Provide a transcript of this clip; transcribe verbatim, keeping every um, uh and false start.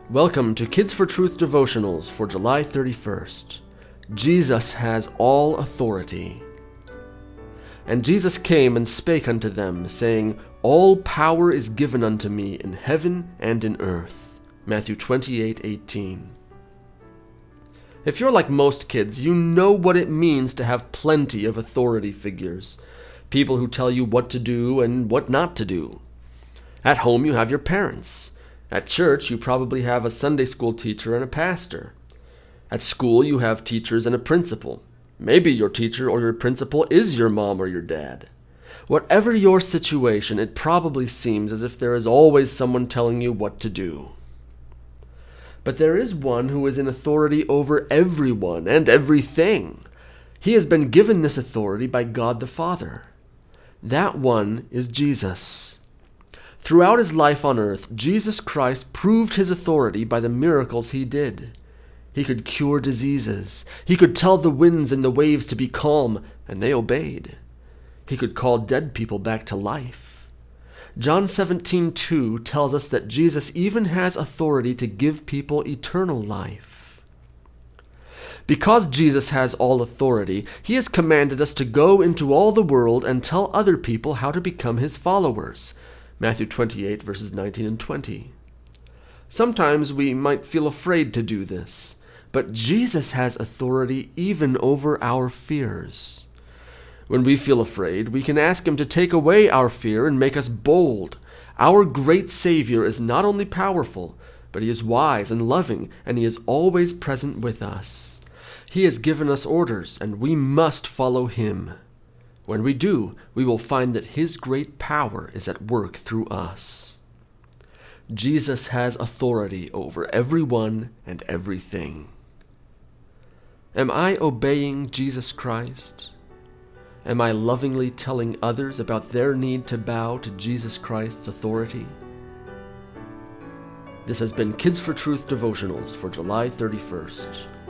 Welcome to Kids for Truth devotionals for July thirty-first. Jesus has all authority. And Jesus came and spake unto them, saying, All power is given unto me in heaven and in earth. Matthew twenty-eight eighteen. If you're like most kids, you know what it means to have plenty of authority figures. People who tell you what to do and what not to do. At home, you have your parents. At church, you probably have a Sunday school teacher and a pastor. At school, you have teachers and a principal. Maybe your teacher or your principal is your mom or your dad. Whatever your situation, it probably seems as if there is always someone telling you what to do. But there is one who is in authority over everyone and everything. He has been given this authority by God the Father. That one is Jesus. Throughout his life on earth, Jesus Christ proved his authority by the miracles he did. He could cure diseases. He could tell the winds and the waves to be calm, and they obeyed. He could call dead people back to life. John seventeen two tells us that Jesus even has authority to give people eternal life. Because Jesus has all authority, he has commanded us to go into all the world and tell other people how to become his followers. Matthew twenty-eight, verses nineteen and twenty. Sometimes we might feel afraid to do this, but Jesus has authority even over our fears. When we feel afraid, we can ask him to take away our fear and make us bold. Our great Savior is not only powerful, but he is wise and loving, and he is always present with us. He has given us orders, and we must follow him. When we do, we will find that his great power is at work through us. Jesus has authority over everyone and everything. Am I obeying Jesus Christ? Am I lovingly telling others about their need to bow to Jesus Christ's authority? This has been Kids for Truth devotionals for July thirty-first.